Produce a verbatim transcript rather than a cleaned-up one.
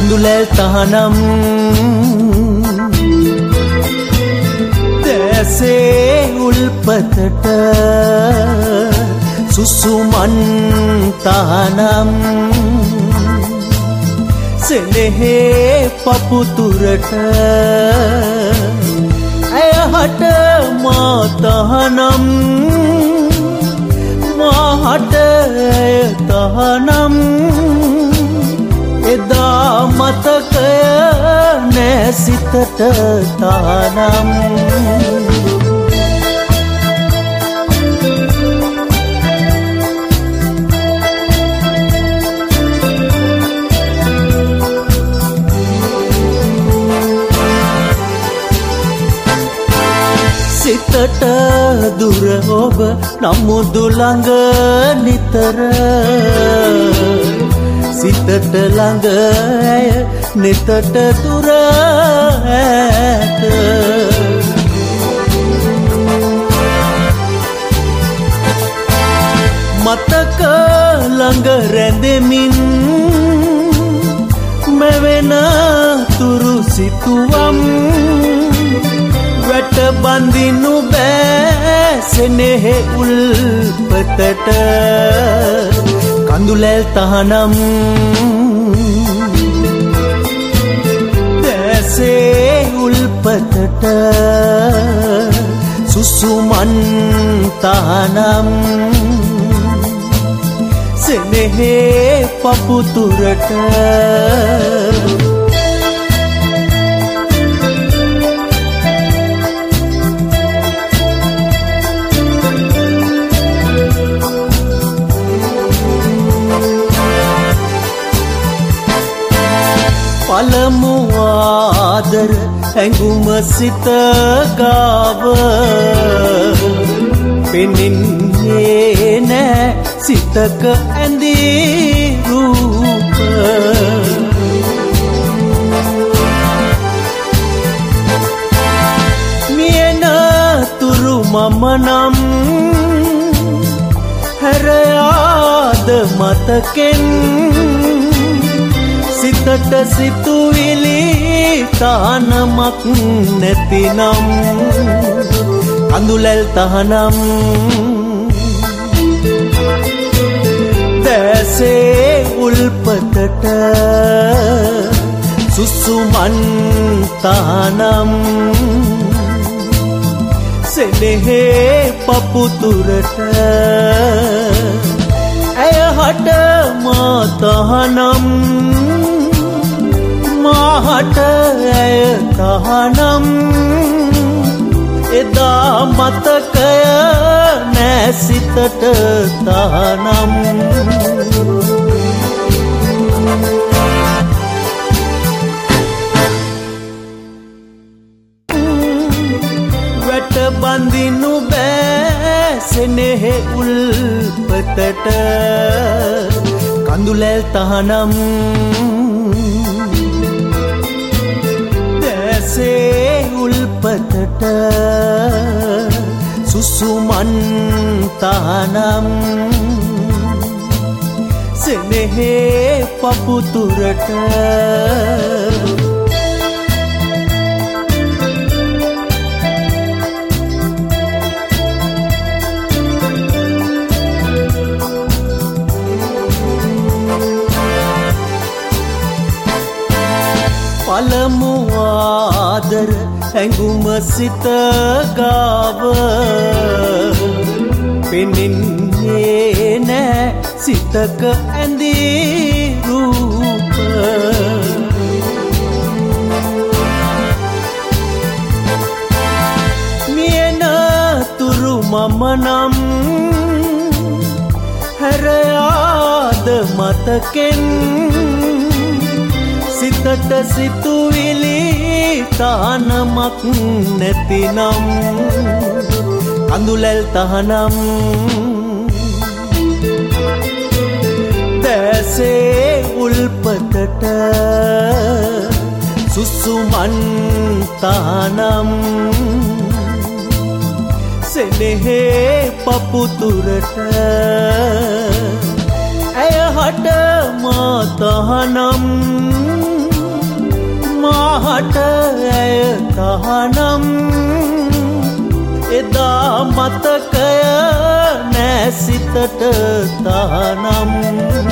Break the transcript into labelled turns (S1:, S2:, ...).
S1: කඳුලැල් තහනම් දැසේ උල්පතට සුසුමන් තහනම් සෙනෙහේ පපුතුරට ඇයහට මා තහනම් මාහට ඇය තහනම් එදා මතකය නෑ සිතට තහනම් සිතට දුර ඔබ නමුදු ළඟ නිතර සිතට ළඟ ඇය නිතට දුර ඇත මතක ළඟ රැඳෙමින් මෙවෙන තුරු සිතුවම් වැට බඳිනු බෑ සෙනෙහෙ උල්පතට කඳුලැල් තහනම් දැසේ උල්පතට සුසුමන් තහනම් සෙනෙහේ පපුතුරට පළමු ආදර ඇඟුම සිත ගාව පෙනෙන්නේ නෑ සිතක ඇඳී රූප මියන තුරු මම නම් හැරයාද මතකෙන් සිතට සිතුවිලි තහනමක් නැතිනම් කඳුලැල් තහනම් දැසේ උල්පතට සුසුමන් තහනම් සෙනෙහේ පපුතුරට ඇයහට මා තහනම් මාහට ඇය තහනම් එදා මතකය නෑ සිතට තහනම් වැට බඳිනු බෑ සෙනෙහෙ උල්පතට කඳුලැල් තහනම් දැසේ උල්පතට සුසුමන් තහනම් සෙනෙහේ පපුතුරට පළමු ආදර ඇඟුම සිත ගාව පෙනෙන්නේ නෑ සිතක ඇඳී රූප මියන තුරු මම නම් හැරයාද මතකෙන් සිතට සිතුවිලි තහනමක් නැතිනම් කඳුලැල් තහනම් දැසේ උල්පතට සුසුමන් තහනම් සෙනෙහේ පපුතුරට ඇයහට මා තහනම් මට ඇය තහනම් එදා මතකය නෑ සිතට තහනම්